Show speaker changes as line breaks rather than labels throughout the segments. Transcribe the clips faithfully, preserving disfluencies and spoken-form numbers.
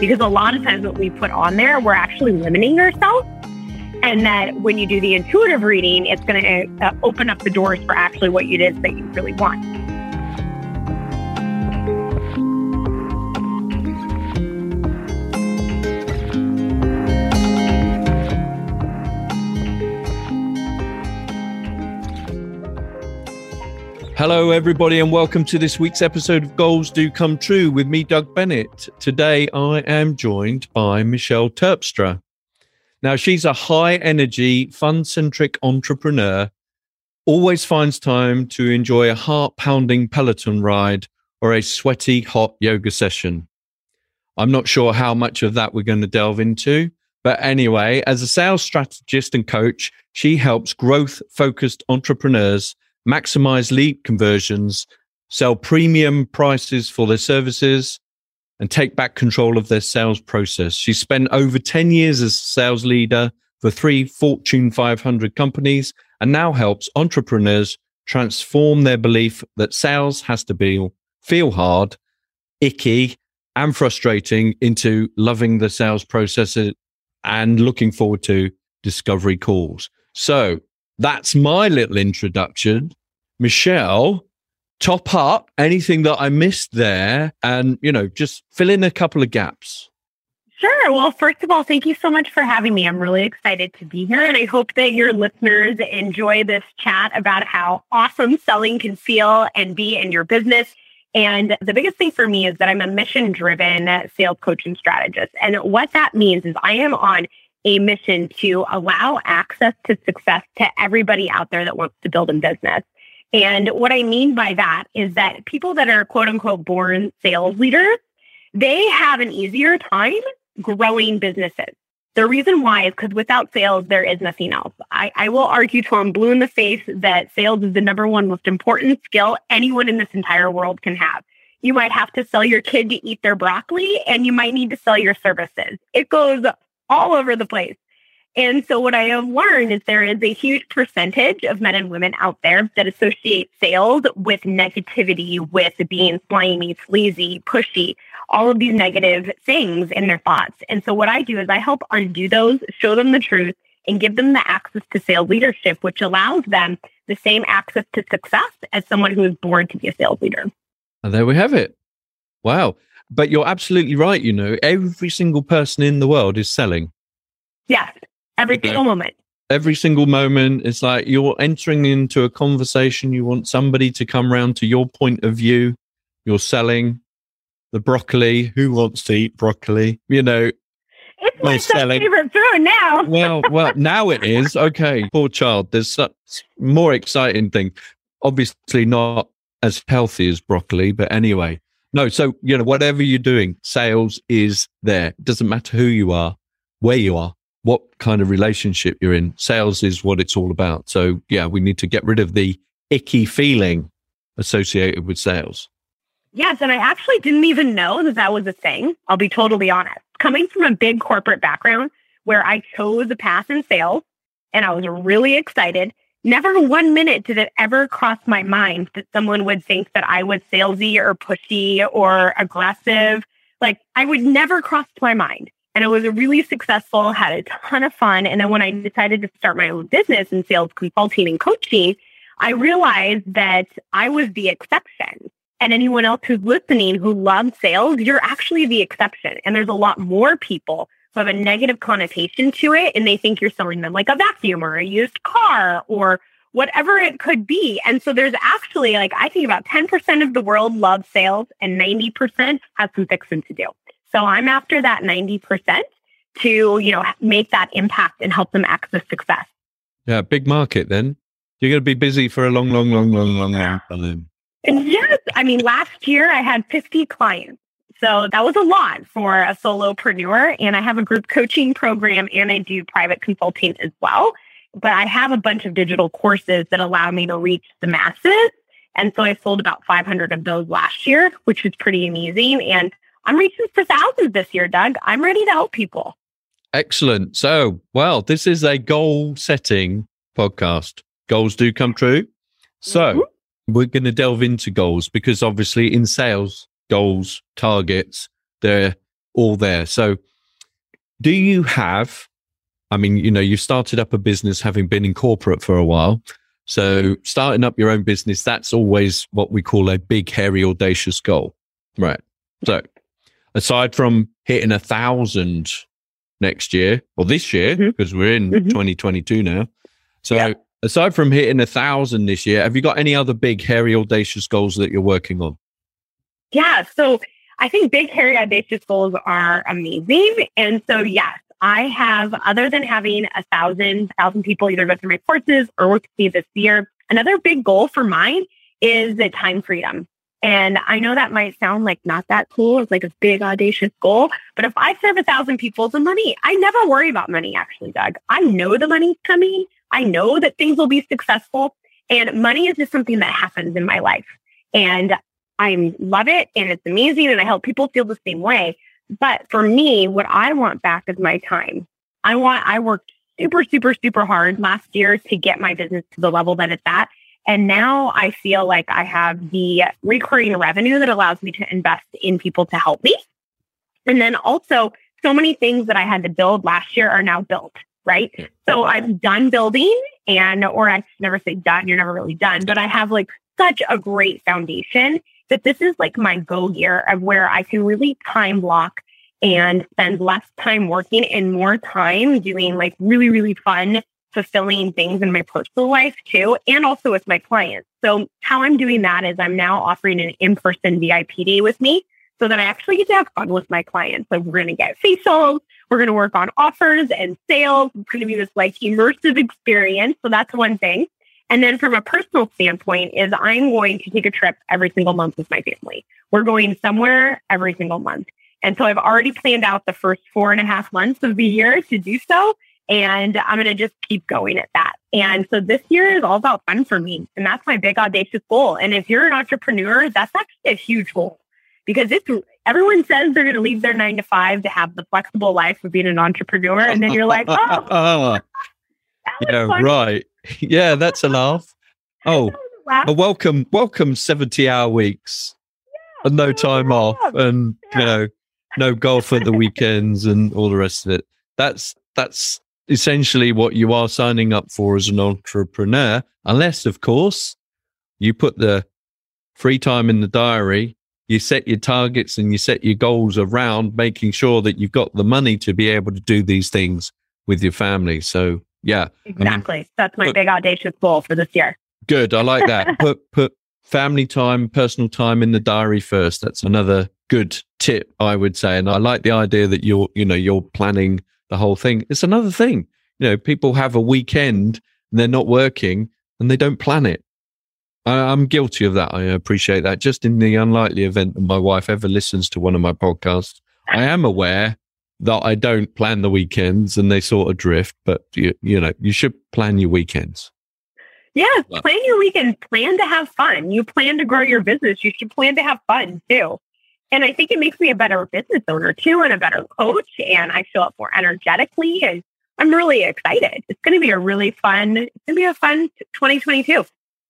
Because a lot of times what we put on there, we're actually limiting ourselves. And that when you do the intuitive reading, it's going to uh, open up the doors for actually what it is that you really want.
Hello, everybody, and welcome to this week's episode of Goals Do Come True with me, Doug Bennett. Today, I am joined by Michelle Terpstra. Now, she's a high-energy, fun-centric entrepreneur, always finds time to enjoy a heart-pounding Peloton ride or a sweaty, hot yoga session. I'm not sure how much of that we're going to delve into, but anyway, as a sales strategist and coach, she helps growth-focused entrepreneurs maximize lead conversions, sell premium prices for their services, and take back control of their sales process. She spent over ten years as a sales leader for three Fortune five hundred companies and now helps entrepreneurs transform their belief that sales has to be feel hard, icky, and frustrating into loving the sales process and looking forward to discovery calls. So that's my little introduction. Michelle, top up anything that I missed there and, you know, just fill in a couple of gaps.
Sure. Well, first of all, thank you so much for having me. I'm really excited to be here. And I hope that your listeners enjoy this chat about how awesome selling can feel and be in your business. And the biggest thing for me is that I'm a mission-driven sales coach and strategist. And what that means is I am on a mission to allow access to success to everybody out there that wants to build a business. And what I mean by that is that people that are quote unquote born sales leaders, they have an easier time growing businesses. The reason why is because without sales, there is nothing else. I, I will argue till I'm blue in the face that sales is the number one most important skill anyone in this entire world can have. You might have to sell your kid to eat their broccoli, and you might need to sell your services. It goes all over the place. And so what I have learned is there is a huge percentage of men and women out there that associate sales with negativity, with being slimy, sleazy, pushy, all of these negative things in their thoughts. And so what I do is I help undo those, show them the truth, and give them the access to sales leadership, which allows them the same access to success as someone who is born to be a sales leader.
And there we have it. Wow. But you're absolutely right. You know, every single person in the world is selling.
Yes, every
okay.
single moment.
Every single moment. It's like you're entering into a conversation. You want somebody to come around to your point of view. You're selling the broccoli. Who wants to eat broccoli? You know,
it's my favorite food now.
well, well, now it is. Okay, poor child. There's such more exciting thing. Obviously not as healthy as broccoli, but anyway. No, so, you know, whatever you're doing, sales is there. It doesn't matter who you are, where you are, what kind of relationship you're in. Sales is what it's all about. So, yeah, we need to get rid of the icky feeling associated with sales.
Yes, and I actually didn't even know that that was a thing. I'll be totally honest. Coming from a big corporate background where I chose a path in sales and I was really excited, never one minute did it ever cross my mind that someone would think that I was salesy or pushy or aggressive. Like, I would never cross my mind. And it was really successful, had a ton of fun. And then when I decided to start my own business in sales consulting and coaching, I realized that I was the exception. And anyone else who's listening who loves sales, you're actually the exception. And there's a lot more people who have a negative connotation to it, and they think you're selling them like a vacuum or a used car or whatever it could be. And so there's actually, like, I think about ten percent of the world loves sales and ninety percent has some fixing to do. So I'm after that ninety percent to, you know, make that impact and help them access success.
Yeah, big market then. You're going to be busy for a long, long, long, long, long, long time.
And yes, I mean, last year I had fifty clients. So that was a lot for a solopreneur. And I have a group coaching program and I do private consulting as well. But I have a bunch of digital courses that allow me to reach the masses. And so I sold about five hundred of those last year, which was pretty amazing. And I'm reaching for thousands this year, Doug. I'm ready to help people.
Excellent. So, well, this is a goal setting podcast. Goals do come true. So mm-hmm. we're going to delve into goals because obviously in sales, goals, targets, they're all there. So do you have, I mean, you know, you started up a business having been in corporate for a while. So starting up your own business, that's always what we call a big, hairy, audacious goal. Right. So aside from hitting a thousand next year or this year, because mm-hmm. we're in mm-hmm. twenty twenty-two now. So yeah. aside from hitting a thousand this year, have you got any other big, hairy, audacious goals that you're working on?
Yeah. So I think big, hairy, audacious goals are amazing. And so, yes, I have, other than having a thousand, thousand people either go through my courses or work with me this year, another big goal for mine is the time freedom. And I know that might sound like not that cool. It's like a big, audacious goal. But if I serve a thousand people, the money, I never worry about money, actually, Doug. I know the money's coming. I know that things will be successful. And money is just something that happens in my life. And I love it. And it's amazing. And I help people feel the same way. But for me, what I want back is my time. I want, I worked super, super, super hard last year to get my business to the level that it's at. And now I feel like I have the recurring revenue that allows me to invest in people to help me. And then also so many things that I had to build last year are now built, right? So I'm done building and, or I never say done, you're never really done, but I have like such a great foundation that this is like my go year of where I can really time block and spend less time working and more time doing like really, really fun, fulfilling things in my personal life too, and also with my clients. So how I'm doing that is I'm now offering an in-person V I P day with me so that I actually get to have fun with my clients. So we're going to get facials, we're going to work on offers and sales. It's going to be this like immersive experience. So that's one thing. And then from a personal standpoint is I'm going to take a trip every single month with my family. We're going somewhere every single month. And so I've already planned out the first four and a half months of the year to do so. And I'm going to just keep going at that. And so this year is all about fun for me. And that's my big audacious goal. And if you're an entrepreneur, that's actually a huge goal because it's everyone says they're going to leave their nine to five to have the flexible life of being an entrepreneur. And then you're like, oh,
uh, yeah, fun. Right. Yeah, that's a laugh. Oh, a, a welcome, welcome seventy hour weeks yeah, and no time off and, yeah. you know, no golf at the weekends and all the rest of it. That's, that's essentially what you are signing up for as an entrepreneur, unless, of course, you put the free time in the diary, you set your targets and you set your goals around making sure that you've got the money to be able to do these things with your family. So, yeah.
Exactly.
I mean,
that's my
put,
big audacious goal for this year.
Good. I like that. put put family time, personal time in the diary first. That's another good tip, I would say. And I like the idea that you're, you know, you're planning the whole thing. It's another thing. You know, people have a weekend and they're not working and they don't plan it. I, I'm guilty of that. I appreciate that. Just in the unlikely event that my wife ever listens to one of my podcasts, I am aware that I don't plan the weekends and they sort of drift, but you, you know, you should plan your weekends.
Yes, well, plan your weekend. Plan to have fun. You plan to grow your business. You should plan to have fun too. And I think it makes me a better business owner too and a better coach. And I show up more energetically and I'm really excited. It's going to be a really fun, it's going to be a fun twenty twenty-two.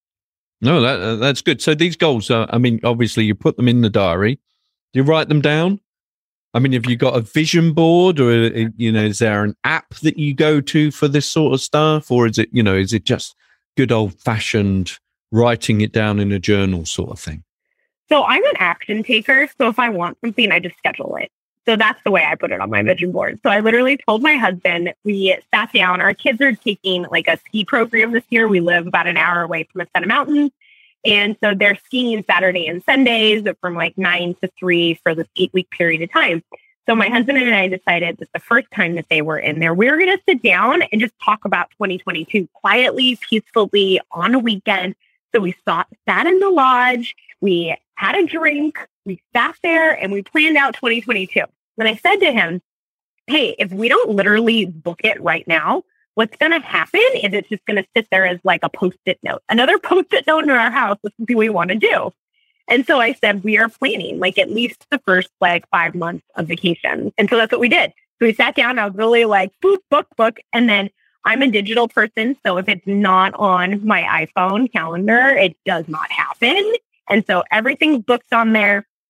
No, that uh, that's good. So these goals, uh, I mean, obviously you put them in the diary. Do you write them down? I mean, have you got a vision board or, you know, is there an app that you go to for this sort of stuff? Or is it, you know, is it just good old fashioned writing it down in a journal sort of thing?
So I'm an action taker. So if I want something, I just schedule it. So that's the way I put it on my vision board. So I literally told my husband, we sat down, our kids are taking like a ski program this year. We live about an hour away from a set of mountains. And so they're skiing Saturday and Sundays from like nine to three for this eight week period of time. So my husband and I decided that the first time that they were in there, we were going to sit down and just talk about twenty twenty-two quietly, peacefully on a weekend. So we saw, sat in the lodge, we had a drink, we sat there and we planned out twenty twenty-two. And I said to him, hey, if we don't literally book it right now, what's going to happen is it's just going to sit there as like a post-it note, another post-it note in our house. This is what we want to do. And so I said, we are planning like at least the first like five months of vacation. And so that's what we did. So we sat down. I was really like, boop, book, book. And then I'm a digital person. So if it's not on my iPhone calendar, it does not happen. And so everything's booked on there.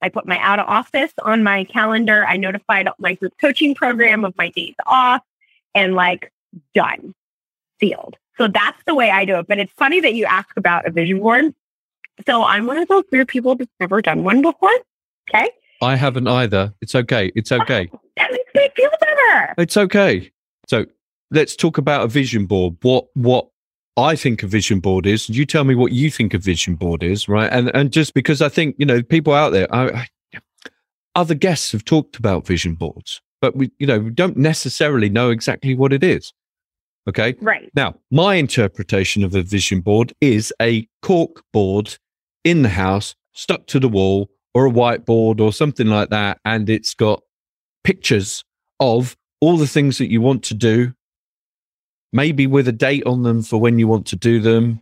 I put my out of office on my calendar. I notified my group coaching program of my days off and like done, sealed. So that's the way I do it. But it's funny that you ask about a vision board. So I'm one of those weird people that's never done one before. Okay.
I haven't either. It's okay. It's okay.
Oh, that makes me feel better.
It's okay. So let's talk about a vision board. What, what, I think a vision board is. You tell me what you think a vision board is, right? And and just because I think, you know, people out there, I, I, other guests have talked about vision boards, but we, you know, we don't necessarily know exactly what it is. Okay.
Right.
Now, my interpretation of a vision board is a cork board in the house, stuck to the wall, or a whiteboard or something like that. And it's got pictures of all the things that you want to do, maybe with a date on them for when you want to do them.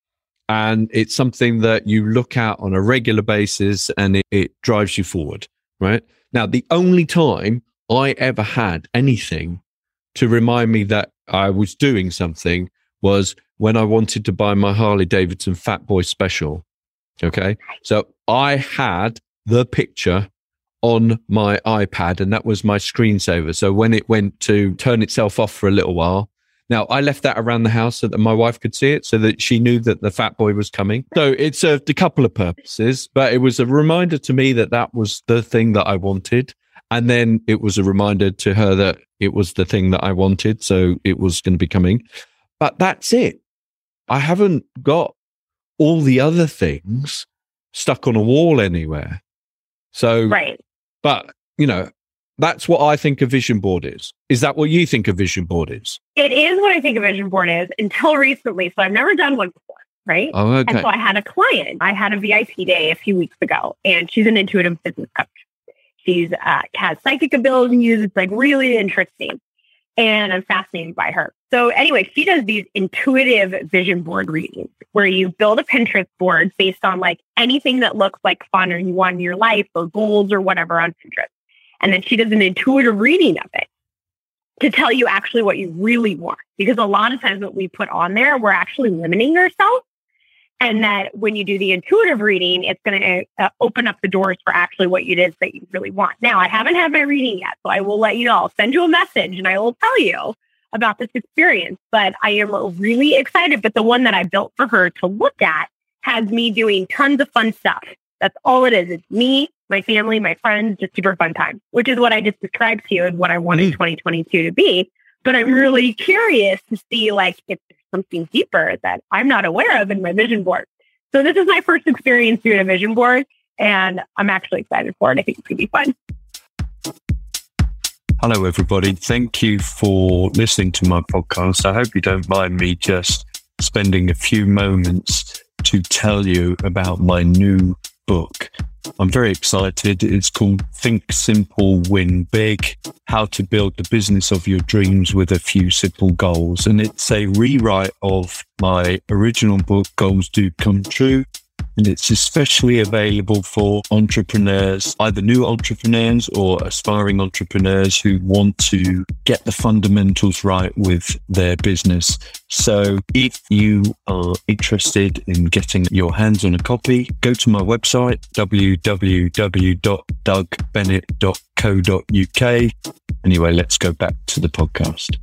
And it's something that you look at on a regular basis and it, it drives you forward, right? Now, the only time I ever had anything to remind me that I was doing something was when I wanted to buy my Harley Davidson Fat Boy Special. Okay. So I had the picture on my iPad and that was my screensaver. So when it went to turn itself off for a little while, now, I left that around the house so that my wife could see it, so that she knew that the Fat Boy was coming. So it served a couple of purposes, but it was a reminder to me that that was the thing that I wanted. And then it was a reminder to her that it was the thing that I wanted. So it was going to be coming. But that's it. I haven't got all the other things stuck on a wall anywhere. So,
right.
But, you know, that's what I think a vision board is. Is that what you think a vision board is?
It is what I think a vision board is until recently. So I've never done one before, right?
Oh, okay.
And so I had a client. I had a V I P day a few weeks ago, and she's an intuitive business coach. She's uh, has psychic abilities. It's like really interesting. And I'm fascinated by her. So anyway, she does these intuitive vision board readings where you build a Pinterest board based on like anything that looks like fun or you want in your life or goals or whatever on Pinterest. And then she does an intuitive reading of it to tell you actually what you really want. Because a lot of times what we put on there, we're actually limiting ourselves. And that when you do the intuitive reading, it's going to uh, open up the doors for actually what it is that you really want. Now, I haven't had my reading yet, so I will let you know. I'll send you a message and I will tell you about this experience. But I am really excited. But the one that I built for her to look at has me doing tons of fun stuff. That's all it is. It's me, my family, my friends, just super fun time, which is what I just described to you and what I wanted twenty twenty-two to be. But I'm really curious to see like if there's something deeper that I'm not aware of in my vision board. So this is my first experience doing a vision board, and I'm actually excited for it. I think it's going to be fun.
Hello, everybody. Thank you for listening to my podcast. I hope you don't mind me just spending a few moments to tell you about my new book. I'm very excited. It's called Think Simple, Win Big, How to Build the Business of Your Dreams with a Few Simple Goals. And it's a rewrite of my original book, Goals Do Come True. And it's especially available for entrepreneurs, either new entrepreneurs or aspiring entrepreneurs who want to get the fundamentals right with their business. So if you are interested in getting your hands on a copy, go to my website, w w w dot doug bennett dot co dot u k. Anyway, let's go back to the podcast.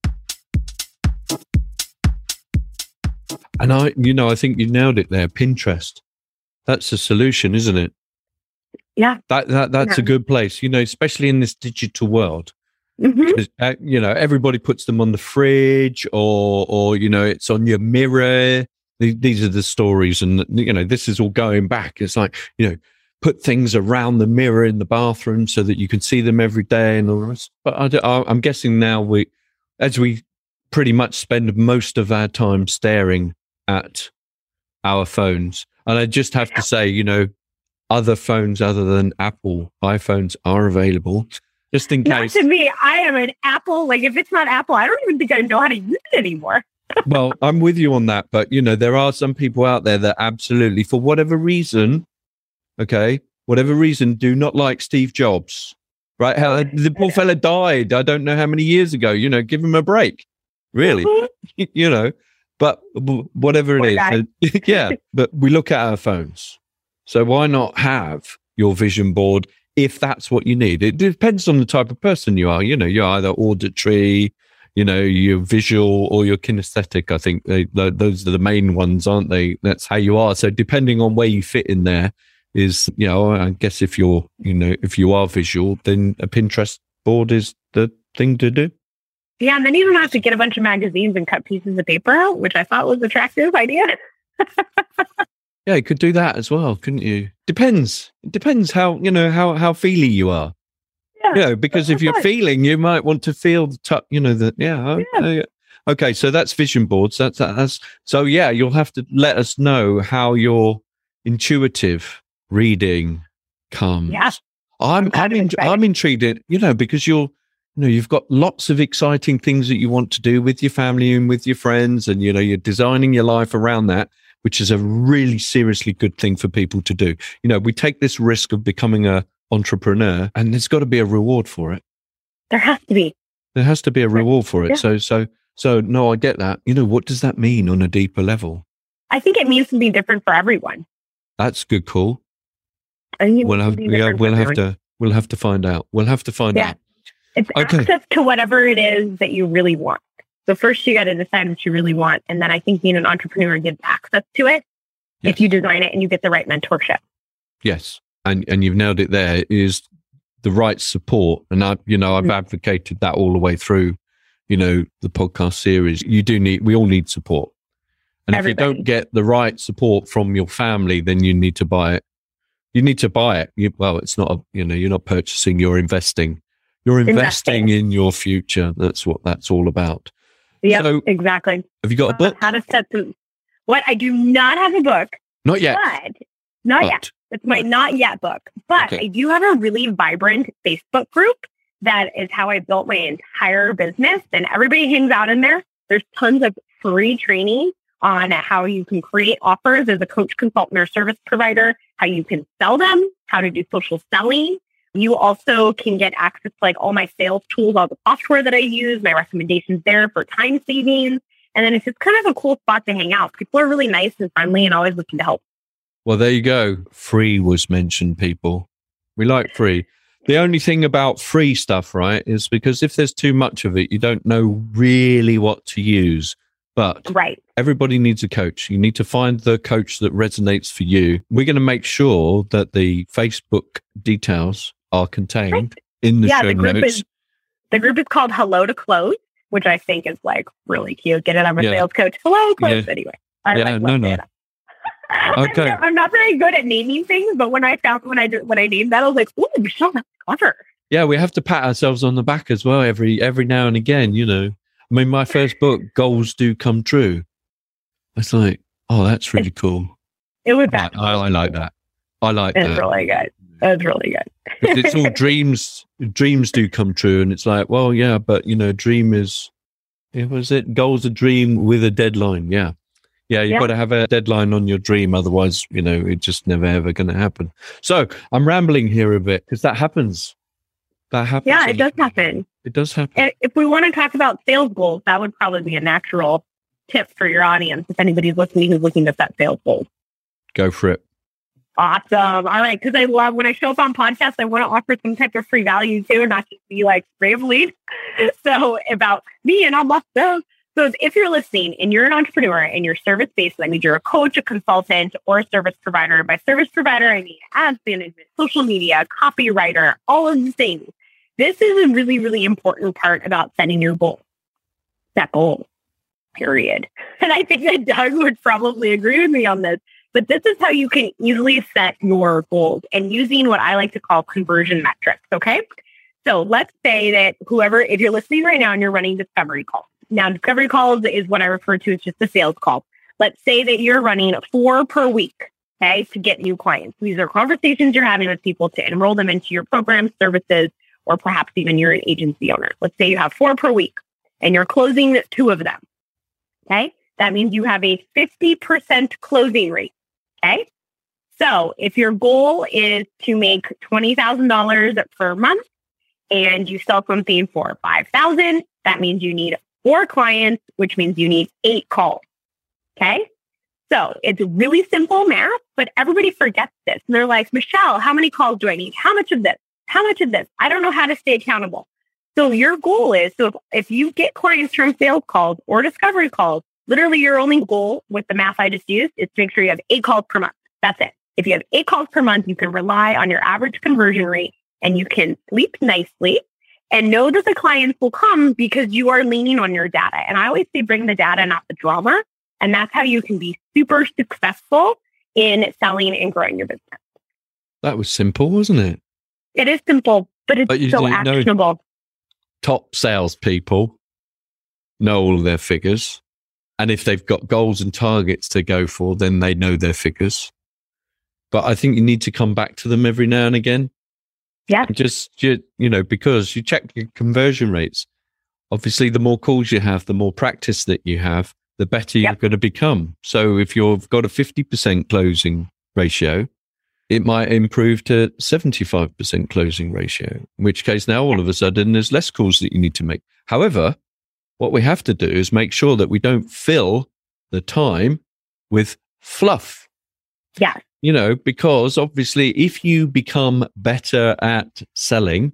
And I, you know, I think you nailed it there. Pinterest. That's the solution, isn't it?
Yeah.
That that that's
yeah.
a good place, you know, especially in this digital world.
Mm-hmm.
Uh, you know, everybody puts them on the fridge or, or, you know, it's on your mirror. These are the stories. And, you know, this is all going back. It's like, you know, put things around the mirror in the bathroom so that you can see them every day and all the rest. But I, I'm guessing now we, as we pretty much spend most of our time staring at our phones. And I just have to say, you know, other phones other than Apple iPhones are available. Just in case.
Not to me, I am an Apple. Like, if it's not Apple, I don't even think I know how to use it anymore.
Well, I'm with you on that. But, you know, there are some people out there that absolutely, for whatever reason, okay, whatever reason, do not like Steve Jobs. Right? How the poor fella died. I don't know how many years ago. You know, give him a break. Really? Mm-hmm. You know. But whatever it is, uh, yeah, but we look at our phones. So why not have your vision board if that's what you need. It depends on the type of person you are. You know, you're either auditory, you know, you're visual or you're kinesthetic. I think they, those are the main ones, aren't they? That's how you are. So depending on where you fit in there is, you know, I guess if you're, you know, if you are visual, then a Pinterest board is the thing to do.
Yeah, and then you don't have to get a bunch of magazines and cut pieces of paper out, which I thought was an attractive idea.
Yeah, you could do that as well, couldn't you? Depends. It depends how, you know, how, how feely you are. Yeah. You know, because if you're fun. feeling, you might want to feel the touch, you know, that, yeah, yeah. Okay, okay, so that's vision boards. That's, that's, so yeah, you'll have to let us know how your intuitive reading comes.
Yeah.
I'm, I'm, in, I'm intrigued, in, you know, because you're, you know, you've got lots of exciting things that you want to do with your family and with your friends, and, you know, you're designing your life around that, which is a really seriously good thing for people to do. You know, we take this risk of becoming a entrepreneur, and there's got to be a reward for it.
There has to be.
There has to be a reward for it.
Yeah.
So, so, so, no, I get that. You know, what does that mean on a deeper level?
I think it means something different for everyone.
That's good. Cool.
I think
we'll have, yeah, we'll have to, we'll have to find out. We'll have to find
yeah.
out.
It's
okay.
access to whatever it is that you really want. So first you got to decide what you really want. And then I think being an entrepreneur gives access to it yes. if you design it and you get the right mentorship.
Yes. And and you've nailed it there, is the right support. And I, you know, I've mm-hmm. advocated that all the way through, you know, the podcast series. You do need, we all need support. And Everybody. If you don't get the right support from your family, then you need to buy it. You need to buy it. You, well, it's not, a, you know, you're not purchasing, you're investing. You're investing, investing in your future. That's what that's all about.
Yeah,
so,
exactly.
Have you got a book?
How to set the, what? I do not have a book.
Not yet.
But, not but. yet. It's my not yet book. But okay. I do have a really vibrant Facebook group. That is how I built my entire business. And everybody hangs out in there. There's tons of free training on how you can create offers as a coach, consultant, or service provider, how you can sell them, how to do social selling. You also can get access to like all my sales tools, all the software that I use, my recommendations there for time savings. And then it's just kind of a cool spot to hang out. People are really nice and friendly and always looking to help.
Well, there you go. Free was mentioned, people. We like free. The only thing about free stuff, right, is because if there's too much of it, you don't know really what to use. But
right.
everybody needs a coach. You need to find the coach that resonates for you. We're going to make sure that the Facebook details are contained right. in the
yeah,
show
the group
notes.
Is, the group is called Hello to Close, which I think is like really cute. Get it? I'm a yeah. sales coach. Hello, close. Yeah. Anyway. I
yeah,
like
no, no.
Okay. I'm, I'm not very good at naming things, but when I found when I did, when I named that, I was like, "Oh, Michelle, that's clever."
Yeah, we have to pat ourselves on the back as well every every now and again. You know, I mean, my first book, Goals Do Come True. It's like, oh, that's really cool.
It was
I, I, I like that. I like
it's
that.
It's really good. It's really good.
It's all dreams. Dreams do come true, and it's like, well, yeah, but you know, dream is. It was it. Goal's a dream with a deadline. Yeah. Yeah, you've yeah. got to have a deadline on your dream. Otherwise, you know, it's just never, ever going to happen. So I'm rambling here a bit because that happens. That happens.
Yeah, it does happen.
It does happen.
If we want to talk about sales goals, that would probably be a natural tip for your audience if anybody's listening who's looking to set sales goals.
Go for it.
Awesome. All right. Because I love when I show up on podcasts, I want to offer some type of free value too, not just be like bravely. So about me and all my stuff. So if you're listening and you're an entrepreneur and you're service-based, that means you're a coach, a consultant, or a service provider. By service provider, I mean ads management, social media, copywriter, all of the things. This is a really, really important part about setting your goals. Set goals, period. And I think that Doug would probably agree with me on this. But this is how you can easily set your goals and using what I like to call conversion metrics, okay? So let's say that whoever, if you're listening right now and you're running discovery calls. Now, discovery calls is what I refer to as just a sales call. Let's say that you're running four per week, okay, to get new clients. These are conversations you're having with people to enroll them into your programs, services, or perhaps even you're an agency owner. Let's say you have four per week and you're closing two of them, okay? That means you have a fifty percent closing rate, okay? So if your goal is to make twenty thousand dollars per month and you sell something for five thousand dollars, that means you need four clients, which means you need eight calls. Okay. So it's really simple math, but everybody forgets this. And they're like, Michelle, how many calls do I need? How much of this? How much of this? I don't know how to stay accountable. So your goal is, so if, if you get clients from sales calls or discovery calls, literally your only goal with the math I just used is to make sure you have eight calls per month. That's it. If you have eight calls per month, you can rely on your average conversion rate and you can sleep nicely and know that the clients will come because you are leaning on your data. And I always say bring the data, not the drama. And that's how you can be super successful in selling and growing your business.
That was simple, wasn't it?
It is simple, but it's
but you
so actionable.
Know, top salespeople know all of their figures. And if they've got goals and targets to go for, then they know their figures. But I think you need to come back to them every now and again.
Yeah.
Just, you, you know, because you check your conversion rates. Obviously, the more calls you have, the more practice that you have, the better you're
yep.
going to become. So if you've got a fifty percent closing ratio, it might improve to seventy-five percent closing ratio, in which case now all of a sudden there's less calls that you need to make. However, what we have to do is make sure that we don't fill the time with fluff.
Yeah.
You know, because obviously if you become better at selling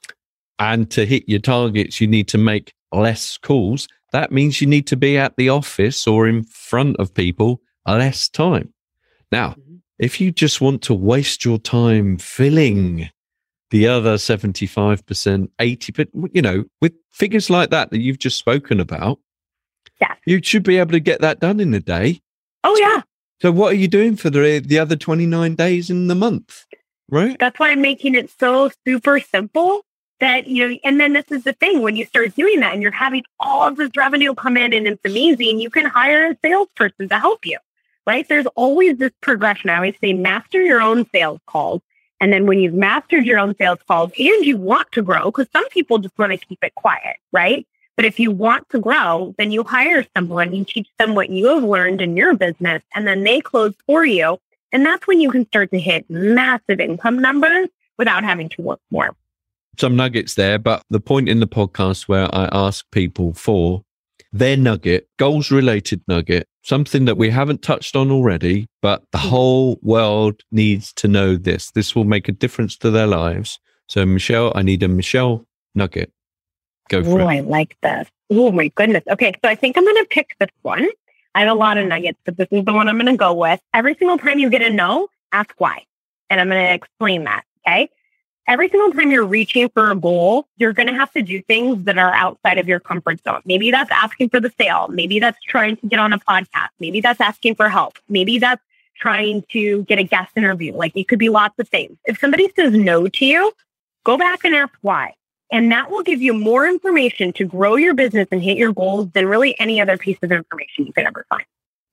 and to hit your targets, you need to make less calls. That means you need to be at the office or in front of people less time. Now, mm-hmm. if you just want to waste your time filling the other seventy-five percent, eighty percent, you know, with figures like that that you've just spoken about,
yeah.
you should be able to get that done in a day.
Oh, yeah.
So what are you doing for the the other twenty-nine days in the month, right?
That's why I'm making it so super simple that, you know, and then this is the thing, when you start doing that and you're having all of this revenue come in and it's amazing, you can hire a salesperson to help you, right? There's always this progression. I always say master your own sales calls. And then when you've mastered your own sales calls and you want to grow, because some people just want to keep it quiet, right? But if you want to grow, then you hire someone, you teach them what you have learned in your business, and then they close for you. And that's when you can start to hit massive income numbers without having to work more.
Some nuggets there, but the point in the podcast where I ask people for their nugget, goals related nugget, something that we haven't touched on already, but the whole world needs to know this. This will make a difference to their lives. So Michelle, I need a Michelle nugget. Go for
Ooh,
it.
I like this. Oh my goodness. Okay, so I think I'm going to pick this one. I have a lot of nuggets, but this is the one I'm going to go with. Every single time you get a no, ask why. And I'm going to explain that, okay? Every single time you're reaching for a goal, you're going to have to do things that are outside of your comfort zone. Maybe that's asking for the sale. Maybe that's trying to get on a podcast. Maybe that's asking for help. Maybe that's trying to get a guest interview. Like, it could be lots of things. If somebody says no to you, go back and ask why. And that will give you more information to grow your business and hit your goals than really any other piece of information you could ever find.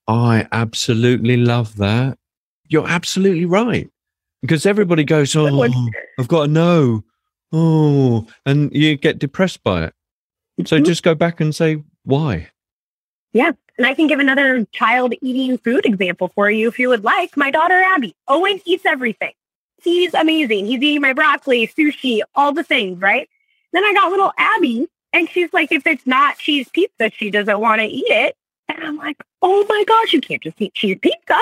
I absolutely love that. You're absolutely right. Because everybody goes, oh, I've got to know. Oh, and you get depressed by it. So mm-hmm. just go back and say, why?
Yeah. And I can give another child eating food example for you if you would like. My daughter, Abby. Owen eats everything. He's amazing. He's eating my broccoli, sushi, all the things, right? Then I got little Abby, and she's like, if it's not cheese pizza, she doesn't want to eat it. And I'm like, oh my gosh, you can't just eat cheese pizza.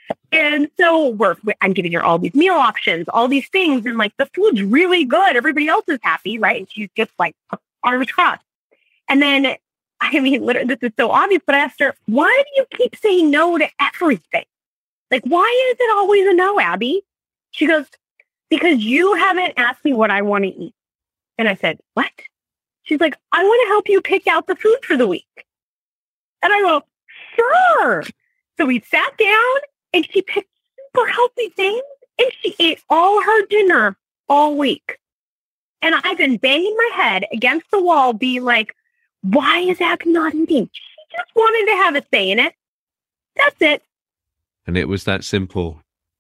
And so we're, I'm giving her all these meal options, all these things. And like, the food's really good. Everybody else is happy, right? And she's just like, arms crossed. And then, I mean, literally, this is so obvious, but I asked her, why do you keep saying no to everything? Like, why is it always a no, Abby? She goes, because you haven't asked me what I want to eat. And I said, what? She's like, I want to help you pick out the food for the week. And I go, sure. So we sat down and she picked super healthy things and she ate all her dinner all week. And I've been banging my head against the wall being like, why is Abby not eating? She just wanted to have a say in it. That's it.
And it was that simple.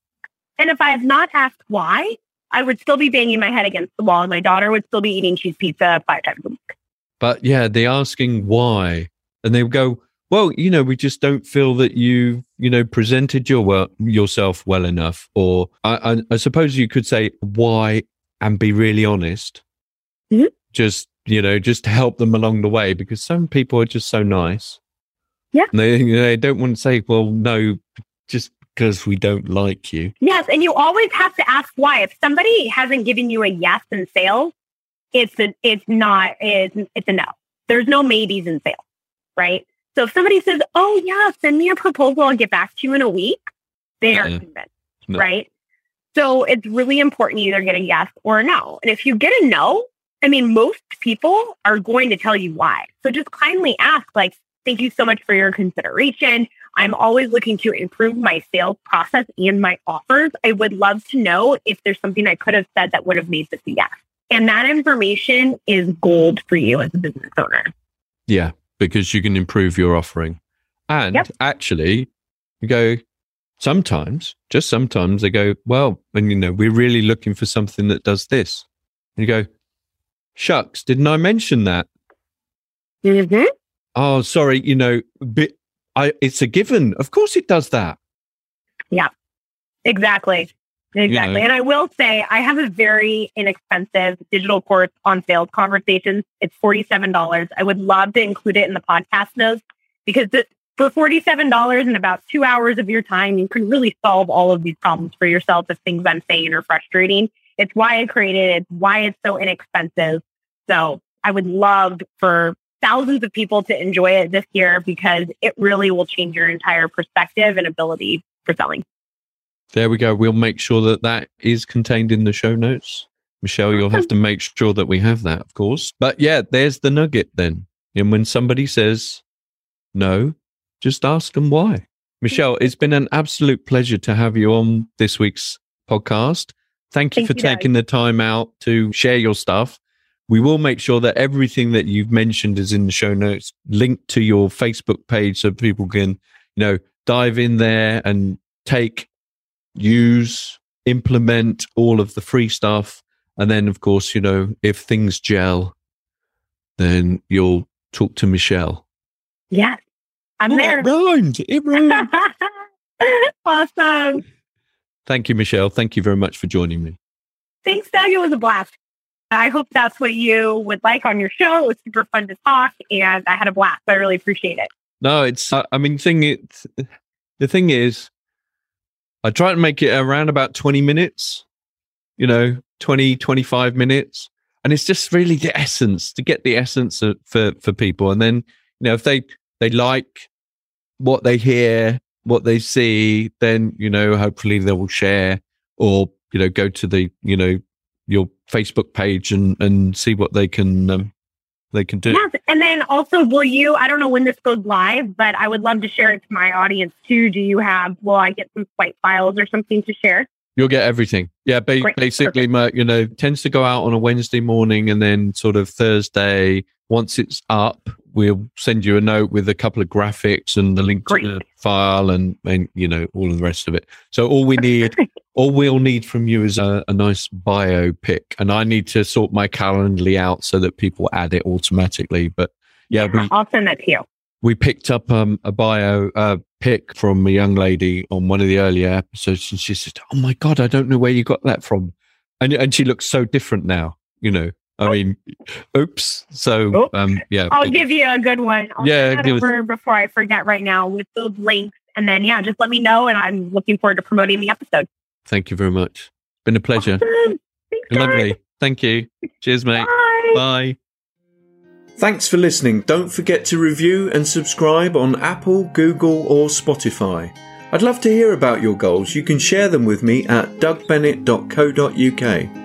And if I have not asked why, I would still be banging my head against the wall and my daughter would still be eating cheese pizza five times a week.
But yeah, they're asking why. And they would go, well, you know, we just don't feel that you, you know, presented your work, yourself well enough. Or I, I, I suppose you could say why and be really honest. Mm-hmm. Just, you know, just to help them along the way, because some people are just so nice.
Yeah.
They, they don't want to say, well, no, just because we don't like you.
Yes. And you always have to ask why. If somebody hasn't given you a yes in sales, it's a, it's not, it's, it's a no. There's no maybes in sales, right? So if somebody says, oh yeah, send me a proposal, I'll get back to you in a week, they are uh, convinced, no. right? So it's really important you either get a yes or a no. And if you get a no, I mean, most people are going to tell you why. So just kindly ask, like, thank you so much for your consideration. I'm always looking to improve my sales process and my offers. I would love to know if there's something I could have said that would have made this a yes. And that information is gold for you as a business owner.
Yeah, because you can improve your offering. And yep. actually, you go, sometimes, just sometimes they go, well, and you know, we're really looking for something that does this. And you go, shucks, didn't I mention that?
Mm-hmm.
Oh, sorry, you know, but I, it's a given. Of course it does that.
Yeah, exactly. Exactly. You know. And I will say, I have a very inexpensive digital course on sales conversations. It's forty-seven dollars. I would love to include it in the podcast notes because the, for forty-seven dollars and about two hours of your time, you can really solve all of these problems for yourself if things I'm saying are frustrating. It's why I created it. It's why it's so inexpensive. So I would love for thousands of people to enjoy it this year because it really will change your entire perspective and ability for selling.
There we go. We'll make sure that that is contained in the show notes. Michelle, you'll have to make sure that we have that, of course. But yeah, there's the nugget then. And when somebody says no, just ask them why. Michelle, it's been an absolute pleasure to have you on this week's podcast. Thank you Thank for you taking guys. the time out to share your stuff. We will make sure that everything that you've mentioned is in the show notes, linked to your Facebook page so people can, you know, dive in there and take use, implement all of the free stuff. And then, of course, you know, if things gel, then you'll talk to Michelle.
Yes, I'm
oh,
there.
It rhymed. It rhymed.
Awesome.
Thank you, Michelle. Thank you very much for joining me.
Thanks, Doug. It was a blast. I hope that's what you would like on your show. It was super fun to talk, and I had a blast. I really appreciate it.
No, it's, uh, I mean, thing it, the thing is, I try to make it around about twenty minutes, you know, twenty, twenty-five minutes. And it's just really the essence, to get the essence of, for, for people. And then, you know, if they, they like what they hear, what they see, then, you know, hopefully they will share or, you know, go to the, you know, your Facebook page and, and see what they can, um, they can do.
Yes. And then also, will you, I don't know when this goes live, but I would love to share it to my audience too. Do you have, will I get some swipe files or something to share?
You'll get everything. Yeah. Ba- basically, my, you know, tends to go out on a Wednesday morning and then sort of Thursday, once it's up, we'll send you a note with a couple of graphics and the link Great. to the file and, and, you know, all of the rest of it. So all we need, all we'll need from you is a, a nice bio pic. And I need to sort my Calendly out so that people add it automatically. But yeah, we,
I'll send that to you.
We picked up um, a bio uh, pic from a young lady on one of the earlier episodes. And she said, oh my God, I don't know where you got that from. And, and she looks so different now, you know. I mean, oops. So, um, yeah.
I'll give you a good one. I'll
yeah.
Give over us- before I forget right now with those links. And then, yeah, just let me know. And I'm looking forward to promoting the episode.
Thank you very much. Been a pleasure.
Awesome. Thanks,
Lovely. Guys. Thank you. Cheers, mate.
Bye.
Bye.
Thanks for listening. Don't forget to review and subscribe on Apple, Google, or Spotify. I'd love to hear about your goals. You can share them with me at doug bennett dot co dot uk.